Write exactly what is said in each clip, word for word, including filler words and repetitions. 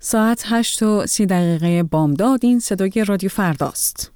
ساعت هشت و سی دقیقه بامداد. این صدای رادیو فرداست.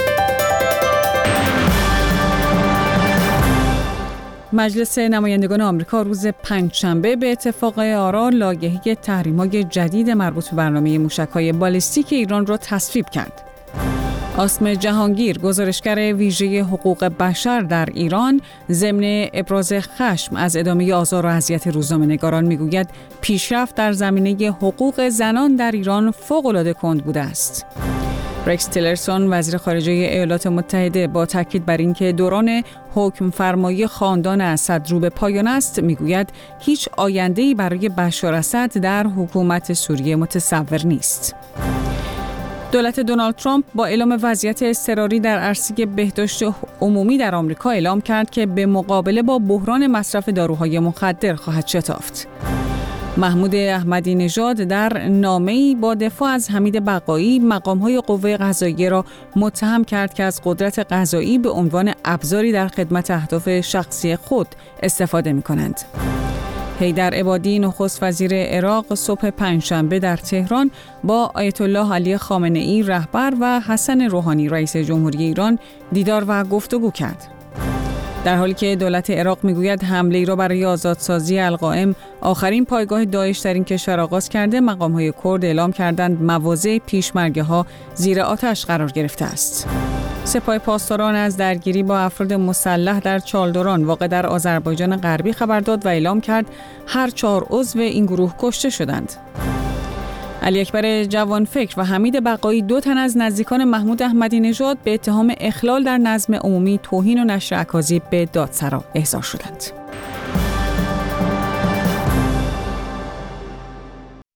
مجلس نمایندگان آمریکا روز پنجشنبه به اتفاق آرا لایحه تحریم‌های جدید مربوط به برنامه موشک‌های بالستیک ایران را تصویب کرد. آسم جهانگیر، گزارشگر ویژه حقوق بشر در ایران، ضمن ابراز خشم از ادامه آزار و اذیت روزنامه‌نگاران میگوید پیشرفت در زمینه حقوق زنان در ایران فوق‌العاده کند بوده است. رکس تیلرسون، وزیر خارجه ایالات متحده، با تاکید بر اینکه دوران حکم فرمایی خاندان اسد رو به پایان است، میگوید هیچ آینده‌ای برای بشار اسد در حکومت سوریه متصور نیست. دولت دونالد ترامپ با اعلام وضعیت اضطراری در عرصه بهداشت عمومی در آمریکا اعلام کرد که به مقابله با بحران مصرف داروهای مخدر خواهد شتافت. محمود احمدی نژاد در نامه‌ای با دفاع از حمید بقایی مقام‌های قوه قضاییه را متهم کرد که از قدرت قضایی به عنوان ابزاری در خدمت اهداف شخصی خود استفاده می‌کنند. حیدر عبادی، نخست وزیر عراق، صبح پنجشنبه در تهران با آیت الله علی خامنه‌ای رهبر و حسن روحانی رئیس جمهوری ایران دیدار و گفتگو کرد. در حالی که دولت عراق میگوید حمله ای را برای آزادسازی القائم، آخرین پایگاه داعش در این کشور آغاز کرده، مقام‌های کرد اعلام کردند مواضع پیشمرگه‌ها زیر آتش قرار گرفته است. سپاه پاسداران از درگیری با افراد مسلح در چالدوران واقع در آذربایجان غربی خبر داد و اعلام کرد هر چهار عضو این گروه کشته شدند. علی اکبر جوانفکر و حمید بقایی، دو تن از نزدیکان محمود احمدی نژاد، به اتهام اخلال در نظم عمومی، توهین و نشر اکاذیب به دادسرا احضار شدند.